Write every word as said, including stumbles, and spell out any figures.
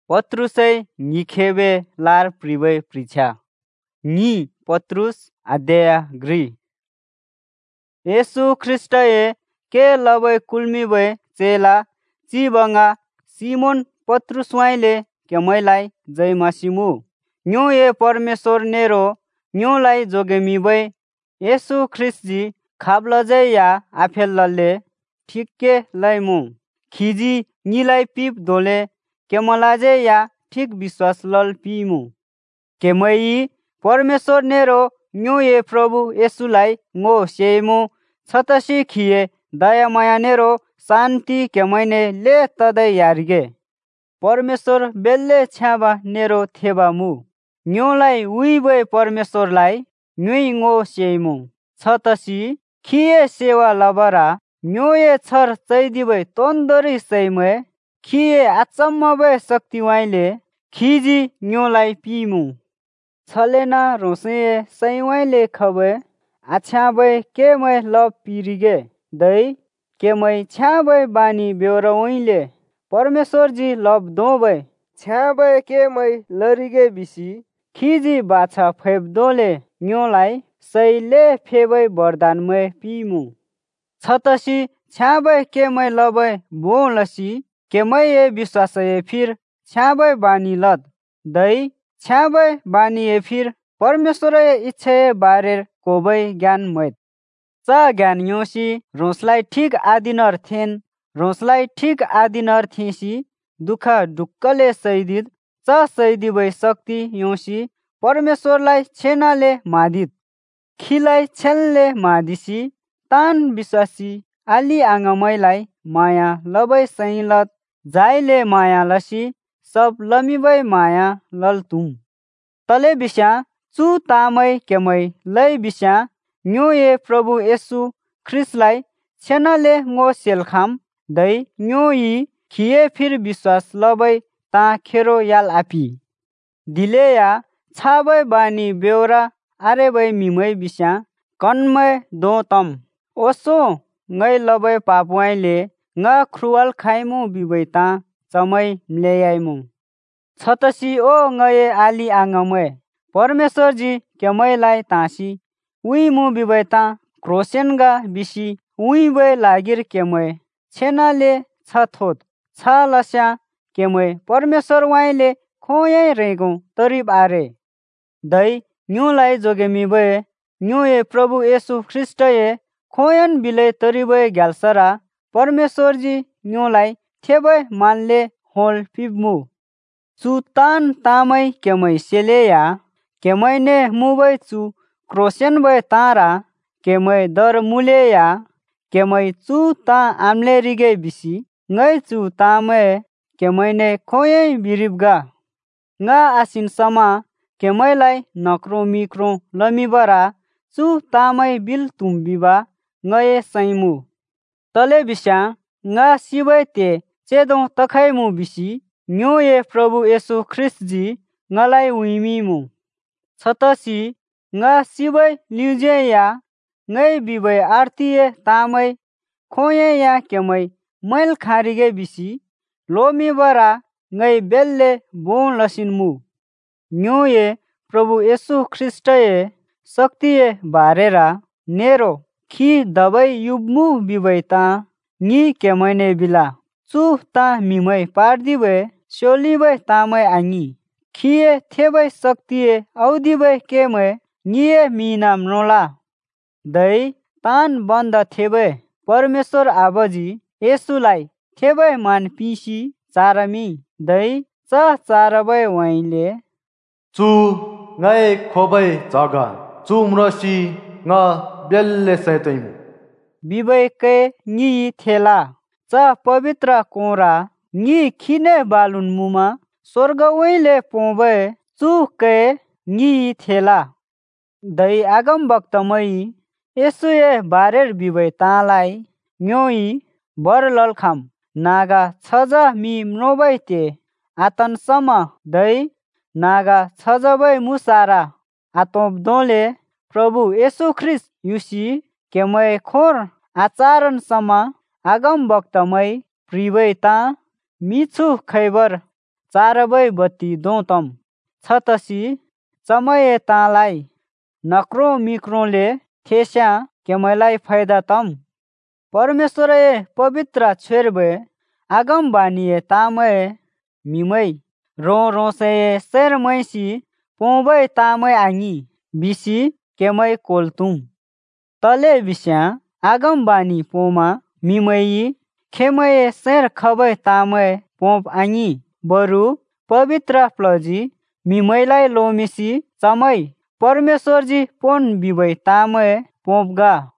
Patrusai ngikebe lar pribai pricha. Ngi Patrus adaya gri. Yesu Kristaye ke labai kulmibai चेला चिबंगा Simon पत्रुस वाइले केमैलाई जय मसीमु न्यो ये परमेश्वर narrow न्यो लाई जोगेमिबै येसु ख्रिस्ट जी खाबलजै या आफेल लल्ले ठिक्के लैमु खिजी निलाई पिप दोले केमलाजै या ठिक विश्वास लल पिमु केमई परमेश्वर नेरो न्यो ये प्रभु येसुलाई ngो सेमु छतसी खिए दया माया नेरो शान्ति केमैने ले तदै यारिगे परमेश्वर बेल्ले छ्याबा नेरो थेबा मु न्योलाई उइबै परमेश्वरलाई न्युइ ngो सेमु छतसी खिए सेवा लबरा न्योए छर चैदिबै तोन्दरी सैमे खिए आचम्मबै शक्ति वाइले खिजी न्योलाई पिमु छलेना रोसे सैवाइले खबे आछ्याबै केमै लब पिरिगे दै केमै छ्याबै बानी बेउरवैले परमेश्वर जी लब दोबै छ्याबै केमै लरिगे बिसी खिजी बाछा फैब दोले न्योलाई सैले फेबै वरदानमै पिमु छतसी छ्याबै केमै लबै बोलसी केमै ए विश्वासए फिर छ्याबै बानी लद दै छ्याबै बानी ए फिर परमेश्वरए इच्छे बारेर कोबै ज्ञान मैत चा ज्ञान योसी रोसलाई ठीक आदिनर थेन रोसलाई ठीक आदिनर थेसी दुख ढुक्कले सैदिद चा सैदिबै शक्ति योसी परमेश्वरलाई छेनाले मादित खिलाई छेलले मादिसी तान विश्वासी आली आंगमैलाई माया लबै सैलत जाइले माया लसी सब लमिबै माया ललतुम तले बिस्या चु तामै केमै लै बिस्या न्यो ये प्रभु येसु ख्रिस्टलाई छेनाले ngो सेलखाम दै न्यो यी खिए फिर विश्वास लबै ता खेरो याल आपी दिलेया छाबै बानी बेउरा आरेबै मिमै बिस्या कन्मै दो तम ओसो ngै लबै पापवाइले nga ख्रुवाल खाइमु बिबै ता चमै म्लेयाइमु छतसी ओ ngए आली आंगमै परमेश्वर जी केमैलाई तासी उइ मु बिबै ता क्रोसेनगा बिसी उइ बै लागिर केमै छेनाले छथोत छ लस्या केमै परमेश्वर वाइले खोयै रेगौ तरिब आरे दै न्युलाई जोगेमिबै न्यु ए प्रभु येसु ख्रिस्टए खोयन बिलै तरिबै ग्यालसरा परमेश्वर जी न्युलाई थेबै मानले होल पिबमु चु तान तामै केमै सेलेया केमैने मुबै चु क्रोसेन बै तारा केमै दर मुलेया केमै चु ता आमले रिगे बिसी ngै चु तामै केमैने खोयै बिरिबगा nga आसिन समा केमैलाई नक्रो मिक्रो लमिबरा चु तामै बिल तुम्बिबा ngए सैमु तले बिस्या nga सिबै ते चेदौ तखैमु बिसी न्यो ए प्रभु येसु ख्रिस्ट जी ngलाई उइमिमु छतसी nga सिबै लिउजे या ngै बिबै आर्तिए तामै खोये या केमै मैल खारिगे बिसी लोमिबरा ngै बेल्ले बोन लसिनमु न्यो ए प्रभु येसु ख्रिस्टए शक्तिए बारेरा नेरो खि दबै युबमु बिबै ता नि केमैने बिला चु ता मिमै पार्दिबै सोलिबै तामै आङि खिए थेबै शक्तिए औदिबै केमै निए मिनाम नोला दै तान बन्द थेबै परमेश्वर आबजी येसुलाई थेबै मान पिसी चारमी दै च चारबै वाइले चु ngै खोबै जगा चु म्रसी nga बेल्ले सैतैमु बिबै के नि थेला च पवित्र कोरा नि खिने बालुन मुमा स्वर्ग वैले पोबै चु के नि थेला दै आगम वक्तमै येसुए बारेर बिबै तालाई न्योई बर ललखाम नागा छजा मि म्नोबै ते आतन सम दै नागा छजबै मुसारा आतोब दोले प्रभु येसु ख्रिस्ट युसी केमै खोर आचारण सम आगम वक्तमै प्रिबै ता मिछु खैबर चारबै बत्ती दो तम छतसी चमये तालाई नक्रो मिक्रोले थेस्या केमैलाई फायदा तम परमेश्वरये पवित्र छेरबे आगम बानिये तामये मिमै रो रोसये शेर मैसी पोंबै तामै आंगी बिसी केमै कोलतुम तले बिस्या आगम बानी पोमा मिमैई खेमये शेर खबै तामै पोप आंगी बरु पवित्र प्लजी मिमैलाई लोमिसी चमै परमेश्वरजी पोन बिबै तामै पोपगा